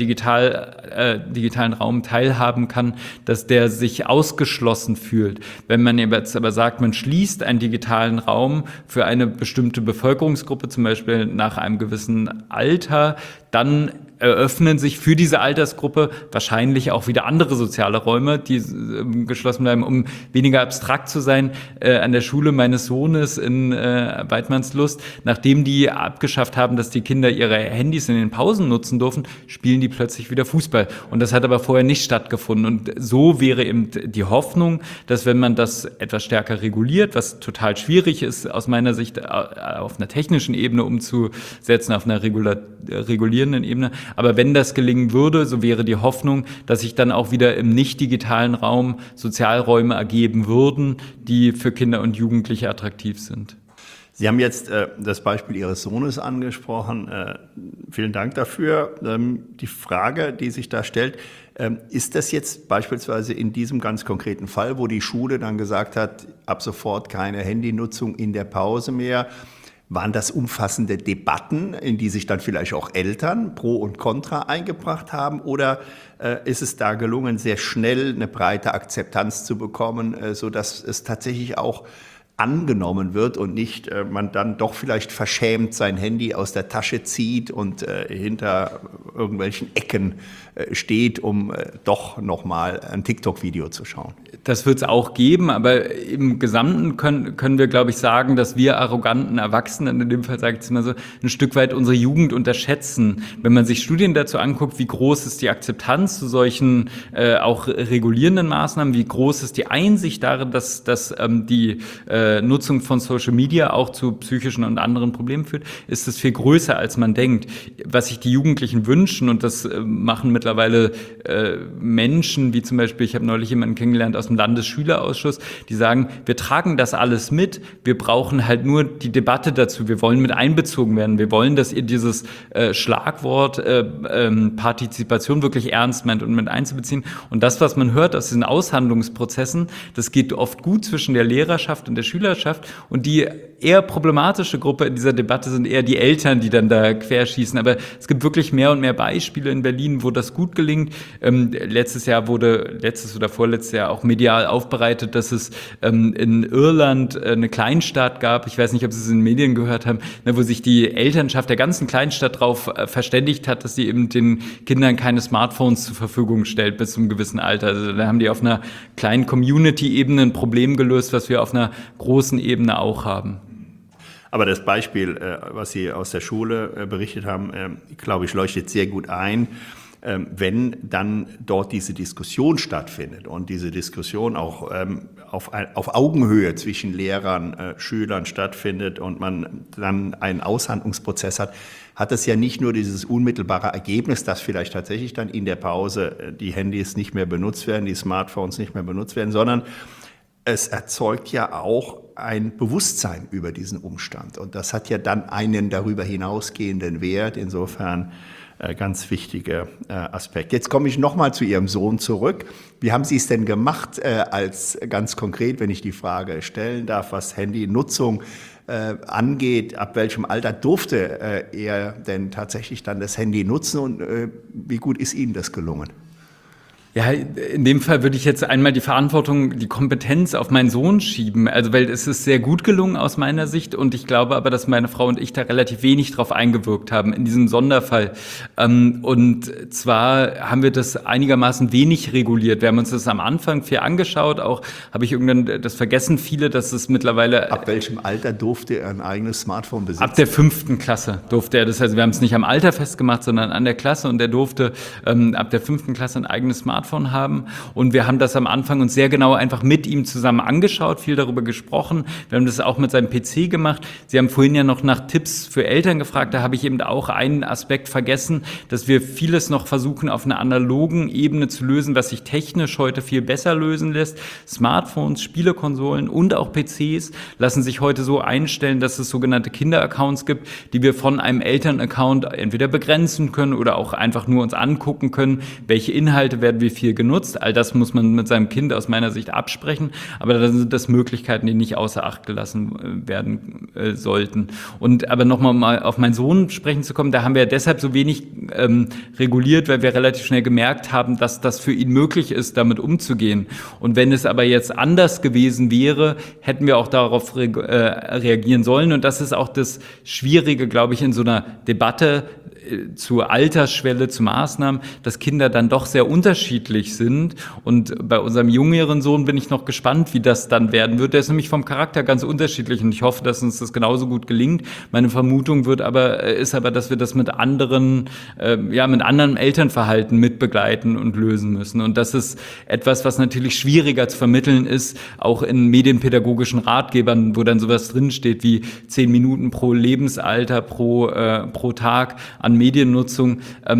digitalen Raum teilhaben kann, dass der sich ausgeschlossen fühlt. Wenn man jetzt aber sagt, man schließt einen digitalen Raum für eine bestimmte Bevölkerungsgruppe, zum Beispiel nach einem gewissen Alter, dann eröffnen sich für diese Altersgruppe wahrscheinlich auch wieder andere soziale Räume, die geschlossen bleiben, um weniger abstrakt zu sein. An der Schule meines Sohnes in Weidmannslust, nachdem die abgeschafft haben, dass die Kinder ihre Handys in den Pausen nutzen durften, spielen die plötzlich wieder Fußball. Und das hat aber vorher nicht stattgefunden. Und so wäre eben die Hoffnung, dass wenn man das etwas stärker reguliert, was total schwierig ist aus meiner Sicht auf einer technischen Ebene umzusetzen, auf einer regulierenden Ebene, aber wenn das gelingen würde, so wäre die Hoffnung, dass sich dann auch wieder im nicht-digitalen Raum Sozialräume ergeben würden, die für Kinder und Jugendliche attraktiv sind.
Sie haben jetzt das Beispiel Ihres Sohnes angesprochen. Vielen Dank dafür. Die Frage, die sich da stellt, ist das jetzt beispielsweise in diesem ganz konkreten Fall, wo die Schule dann gesagt hat, ab sofort keine Handynutzung in der Pause mehr, waren das umfassende Debatten, in die sich dann vielleicht auch Eltern pro und contra eingebracht haben? Oder ist es da gelungen, sehr schnell eine breite Akzeptanz zu bekommen, sodass es tatsächlich auch angenommen wird und nicht man dann doch vielleicht verschämt sein Handy aus der Tasche zieht und hinter irgendwelchen Ecken steht, um doch nochmal ein TikTok-Video zu schauen?
Das wird es auch geben, aber im Gesamten können wir, glaube ich, sagen, dass wir arroganten Erwachsenen, in dem Fall sage ich es mal so, ein Stück weit unsere Jugend unterschätzen. Wenn man sich Studien dazu anguckt, wie groß ist die Akzeptanz zu solchen auch regulierenden Maßnahmen, wie groß ist die Einsicht darin, dass die Nutzung von Social Media auch zu psychischen und anderen Problemen führt, ist es viel größer, als man denkt. Was sich die Jugendlichen wünschen, und das machen mittlerweile Menschen, wie zum Beispiel, ich habe neulich jemanden kennengelernt aus dem Landesschülerausschuss, die sagen, wir tragen das alles mit, wir brauchen halt nur die Debatte dazu, wir wollen mit einbezogen werden, wir wollen, dass ihr dieses Schlagwort Partizipation wirklich ernst meint und mit einzubeziehen. Und das, was man hört aus diesen Aushandlungsprozessen, das geht oft gut zwischen der Lehrerschaft und der Schülerschaft, und die eher problematische Gruppe in dieser Debatte sind eher die Eltern, die dann da querschießen. Aber es gibt wirklich mehr und mehr Beispiele in Berlin, wo das gut gelingt. Letztes oder vorletztes Jahr auch medial aufbereitet, dass es in Irland eine Kleinstadt gab, ich weiß nicht, ob Sie es in den Medien gehört haben, wo sich die Elternschaft der ganzen Kleinstadt darauf verständigt hat, dass sie eben den Kindern keine Smartphones zur Verfügung stellt bis zu einem gewissen Alter. Also da haben die auf einer kleinen Community-Ebene ein Problem gelöst, was wir auf einer großen Ebene auch haben.
Aber das Beispiel, was Sie aus der Schule berichtet haben, glaube ich, leuchtet sehr gut ein. Wenn dann dort diese Diskussion stattfindet und diese Diskussion auch auf Augenhöhe zwischen Lehrern, Schülern stattfindet und man dann einen Aushandlungsprozess hat es ja nicht nur dieses unmittelbare Ergebnis, dass vielleicht tatsächlich dann in der Pause die Handys nicht mehr benutzt werden, die Smartphones nicht mehr benutzt werden, sondern es erzeugt ja auch ein Bewusstsein über diesen Umstand. Und das hat ja dann einen darüber hinausgehenden Wert. Insofern ganz wichtiger Aspekt. Jetzt komme ich nochmal zu Ihrem Sohn zurück. Wie haben Sie es denn gemacht, als ganz konkret, wenn ich die Frage stellen darf, was Handynutzung angeht, ab welchem Alter durfte er denn tatsächlich dann das Handy nutzen und wie gut ist Ihnen das gelungen?
Ja, in dem Fall würde ich jetzt einmal die Verantwortung, die Kompetenz auf meinen Sohn schieben. Also, weil es ist sehr gut gelungen aus meiner Sicht, und ich glaube aber, dass meine Frau und ich da relativ wenig drauf eingewirkt haben in diesem Sonderfall. Und zwar haben wir das einigermaßen wenig reguliert. Wir haben uns das am Anfang viel angeschaut, auch habe ich irgendwann, das vergessen viele, dass es mittlerweile...
Ab welchem Alter durfte er ein eigenes Smartphone besitzen?
Ab der 5. Klasse durfte er das. Also wir haben es nicht am Alter festgemacht, sondern an der Klasse, und er durfte ab der 5. Klasse ein eigenes Smartphone Smartphone haben. Und wir haben das am Anfang uns sehr genau einfach mit ihm zusammen angeschaut, viel darüber gesprochen. Wir haben das auch mit seinem PC gemacht. Sie haben vorhin ja noch nach Tipps für Eltern gefragt. Da habe ich eben auch einen Aspekt vergessen, dass wir vieles noch versuchen, auf einer analogen Ebene zu lösen, was sich technisch heute viel besser lösen lässt. Smartphones, Spielekonsolen und auch PCs lassen sich heute so einstellen, dass es sogenannte Kinderaccounts gibt, die wir von einem Elternaccount entweder begrenzen können oder auch einfach nur uns angucken können, welche Inhalte werden wie viel genutzt. All das muss man mit seinem Kind aus meiner Sicht absprechen, aber da sind das Möglichkeiten, die nicht außer Acht gelassen werden sollten. Und aber nochmal mal auf meinen Sohn sprechen zu kommen, da haben wir deshalb so wenig reguliert, weil wir relativ schnell gemerkt haben, dass das für ihn möglich ist, damit umzugehen. Und wenn es aber jetzt anders gewesen wäre, hätten wir auch darauf reagieren sollen. Und das ist auch das Schwierige, glaube ich, in so einer Debatte zur Altersschwelle, zu Maßnahmen, dass Kinder dann doch sehr unterschiedlich sind. Und bei unserem jüngeren Sohn bin ich noch gespannt, wie das dann werden wird. Der ist nämlich vom Charakter ganz unterschiedlich und ich hoffe, dass uns das genauso gut gelingt. Meine Vermutung ist aber, dass wir das mit anderem Elternverhalten mitbegleiten und lösen müssen. Und das ist etwas, was natürlich schwieriger zu vermitteln ist, auch in medienpädagogischen Ratgebern, wo dann sowas drinsteht wie 10 Minuten pro Lebensalter, pro Tag an Mediennutzung.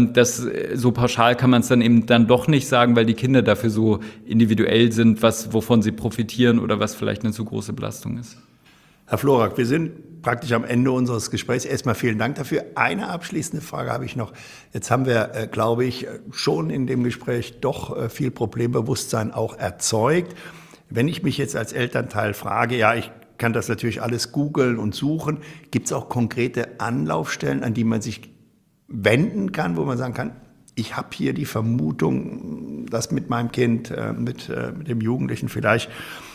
So pauschal kann man es dann eben dann doch nicht sagen, weil die Kinder dafür so individuell sind, wovon sie profitieren oder was vielleicht eine zu große Belastung ist.
Herr Florak, wir sind praktisch am Ende unseres Gesprächs. Erstmal vielen Dank dafür. Eine abschließende Frage habe ich noch. Jetzt haben wir, glaube ich, schon in dem Gespräch doch viel Problembewusstsein auch erzeugt. Wenn ich mich jetzt als Elternteil frage, ja, ich kann das natürlich alles googeln und suchen, gibt es auch konkrete Anlaufstellen, an die man sich wenden kann, wo man sagen kann, ich habe hier die Vermutung, dass mit meinem Kind, mit dem Jugendlichen vielleicht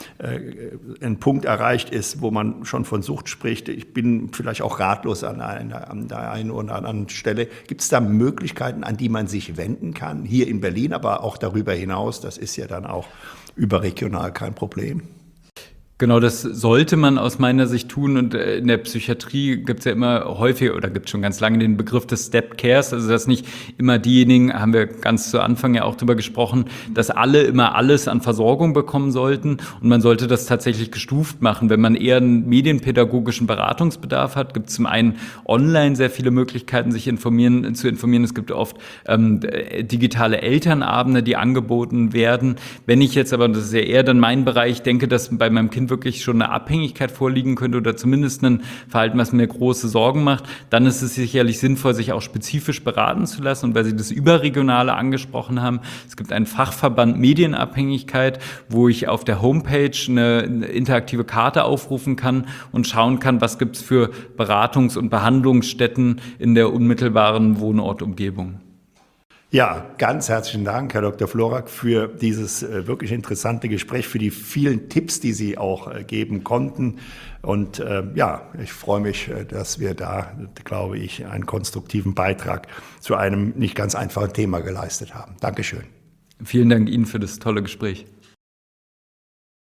ein Punkt erreicht ist, wo man schon von Sucht spricht. Ich bin vielleicht auch ratlos an der einen oder anderen Stelle. Gibt es da Möglichkeiten, an die man sich wenden kann? Hier in Berlin, aber auch darüber hinaus. Das ist ja dann auch überregional kein Problem.
Genau, das sollte man aus meiner Sicht tun und in der Psychiatrie gibt es ja immer häufig oder gibt es schon ganz lange den Begriff des Step Cares, also dass nicht immer diejenigen, haben wir ganz zu Anfang ja auch drüber gesprochen, dass alle immer alles an Versorgung bekommen sollten und man sollte das tatsächlich gestuft machen. Wenn man eher einen medienpädagogischen Beratungsbedarf hat, gibt es zum einen online sehr viele Möglichkeiten, sich zu informieren. Es gibt oft digitale Elternabende, die angeboten werden. Wenn ich jetzt aber, das ist ja eher dann mein Bereich, denke, dass bei meinem Kind wirklich schon eine Abhängigkeit vorliegen könnte oder zumindest ein Verhalten, was mir große Sorgen macht, dann ist es sicherlich sinnvoll, sich auch spezifisch beraten zu lassen. Und weil Sie das Überregionale angesprochen haben, es gibt einen Fachverband Medienabhängigkeit, wo ich auf der Homepage eine interaktive Karte aufrufen kann und schauen kann, was gibt es für Beratungs- und Behandlungsstätten in der unmittelbaren Wohnortumgebung.
Ja, ganz herzlichen Dank, Herr Dr. Florak, für dieses wirklich interessante Gespräch, für die vielen Tipps, die Sie auch geben konnten. Und ich freue mich, dass wir da, glaube ich, einen konstruktiven Beitrag zu einem nicht ganz einfachen Thema geleistet haben. Dankeschön.
Vielen Dank Ihnen für das tolle Gespräch.